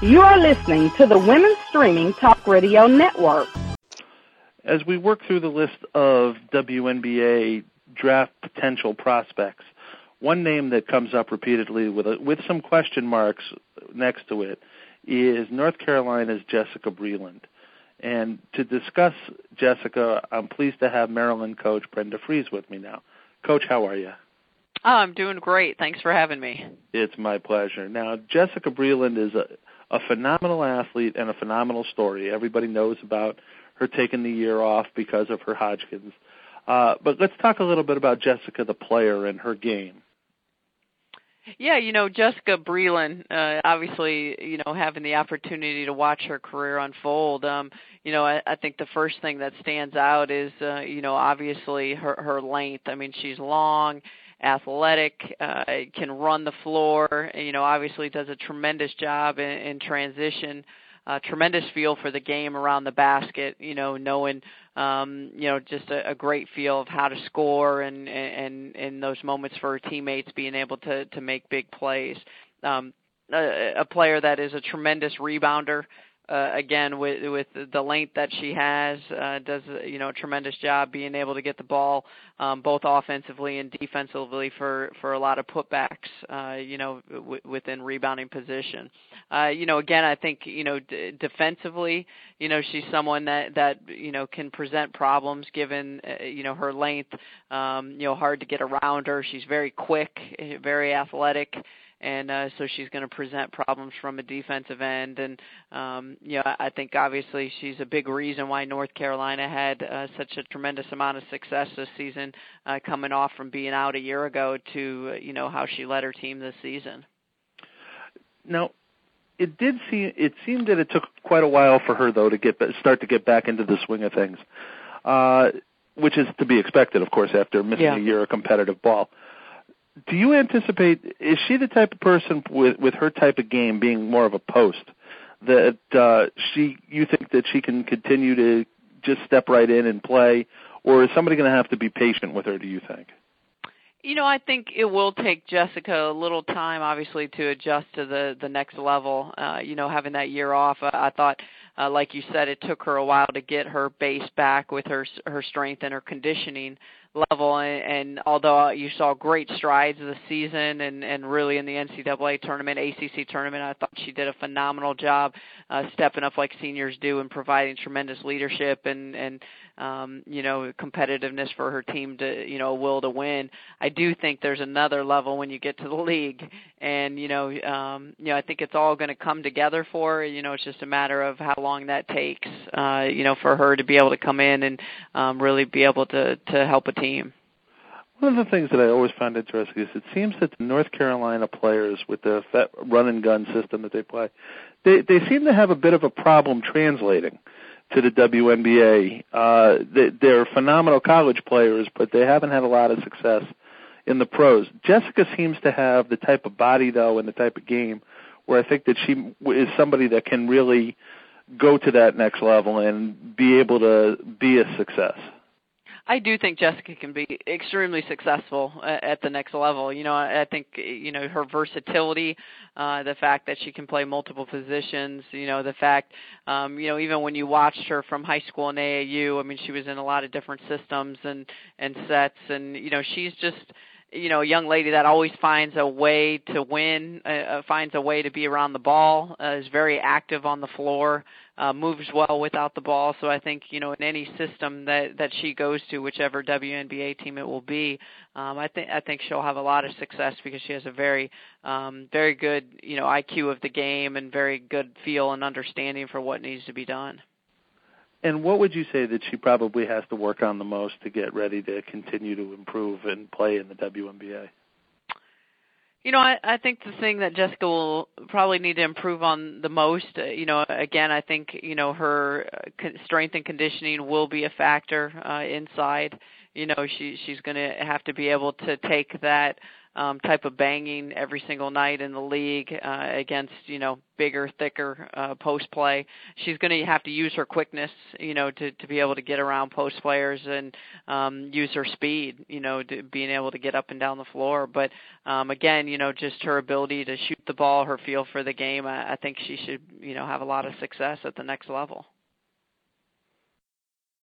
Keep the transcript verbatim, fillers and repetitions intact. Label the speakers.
Speaker 1: You are listening to the Women's Streaming Talk Radio Network.
Speaker 2: As we work through the list of W N B A draft potential prospects, one name that comes up repeatedly with a, with some question marks next to it is North Carolina's Jessica Breland. And to discuss Jessica, I'm pleased to have Maryland coach Brenda Frese with me now. Coach, how are you?
Speaker 3: Oh, I'm doing great. Thanks for having me.
Speaker 2: It's my pleasure. Now, Jessica Breland is a, a phenomenal athlete and a phenomenal story. Everybody knows about her taking the year off because of her Hodgkin's. Uh, but let's talk a little bit about Jessica, the player, and her game.
Speaker 3: Yeah, you know, Jessica Breland, uh, obviously, you know, having the opportunity to watch her career unfold, um, you know, I, I think the first thing that stands out is, uh, you know, obviously her, her length. I mean, she's long, athletic, uh, can run the floor, you know, obviously does a tremendous job in, in transition. Uh, tremendous feel for the game around the basket, you know, knowing, um, you know, just a, a great feel of how to score and, and, and those moments for her teammates being able to, to make big plays. Um, a, a player that is a tremendous rebounder. Uh, again, with with the length that she has, uh, does you know a tremendous job being able to get the ball um, both offensively and defensively for, for a lot of putbacks. Uh, you know, w- within rebounding position. Uh, you know, again, I think you know d- defensively, you know, she's someone that, that you know can present problems given uh, you know her length. Um, you know, hard to get around her. She's very quick, very athletic. And uh, so she's going to present problems from a defensive end. And, um, you know, I think obviously she's a big reason why North Carolina had uh, such a tremendous amount of success this season, uh, coming off from being out a year ago to, uh, you know, how she led her team this season.
Speaker 2: Now, it did seem, it seemed that it took quite a while for her, though, to get start to get back into the swing of things, uh, which is to be expected, of course, after missing
Speaker 3: yeah.
Speaker 2: a year of competitive ball. Do you anticipate, is she the type of person with, with her type of game being more of a post that uh, she, you think that she can continue to just step right in and play, or is somebody going to have to be patient with her, do you think?
Speaker 3: You know, I think it will take Jessica a little time, obviously, to adjust to the, the next level. Uh, you know, having that year off, uh, I thought, uh, like you said, it took her a while to get her base back with her her strength and her conditioning level. And, and although you saw great strides this season and, and really in the N C double A tournament, A C C tournament, I thought she did a phenomenal job uh, stepping up like seniors do and providing tremendous leadership and, and um, you know, competitiveness for her team to, you know, a will to win. I do think there's another level when you get to the league. And, you know, um, you know, I think it's all going to come together for her. You know, it's just a matter of how long that takes, uh, you know, for her to be able to come in and um, really be able to, to help a team.
Speaker 2: One of the things that I always found interesting is it seems that the North Carolina players with the run and gun system that they play, they, they seem to have a bit of a problem translating to the W N B A. Uh, they, they're phenomenal college players, but they haven't had a lot of success in the pros. Jessica seems to have the type of body, though, and the type of game where I think that she is somebody that can really go to that next level and be able to be a success.
Speaker 3: I do think Jessica can be extremely successful at the next level. You know, I think, you know, her versatility, uh, the fact that she can play multiple positions, you know, the fact, um, you know, even when you watched her from high school and A A U, I mean, she was in a lot of different systems and, and sets, and, you know, she's just, you know, a young lady that always finds a way to win, uh, finds a way to be around the ball, uh, is very active on the floor, uh, moves well without the ball. So I think, you know, in any system that, that she goes to, whichever W N B A team it will be, um, I think I think she'll have a lot of success because she has a very, um, very good, you know, I Q of the game and very good feel and understanding for what needs to be done.
Speaker 2: And what would you say that she probably has to work on the most to get ready to continue to improve and play in the W N B A?
Speaker 3: You know, I, I think the thing that Jessica will probably need to improve on the most, uh, you know, again, I think, you know, her strength and conditioning will be a factor uh, inside. You know, she she's going to have to be able to take that um, type of banging every single night in the league uh, against, you know, bigger, thicker uh, post play. She's going to have to use her quickness, you know, to, to be able to get around post players and um, use her speed, you know, to being able to get up and down the floor. But um, again, you know, just her ability to shoot the ball, her feel for the game, I, I think she should, you know, have a lot of success at the next level.